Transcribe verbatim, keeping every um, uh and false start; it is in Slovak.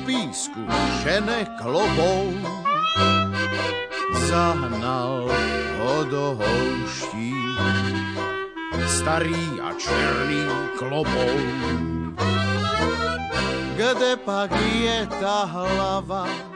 písku žene klobou. Zahnal ho do houští starý a černý klobouk. Kde pak je ta hlava,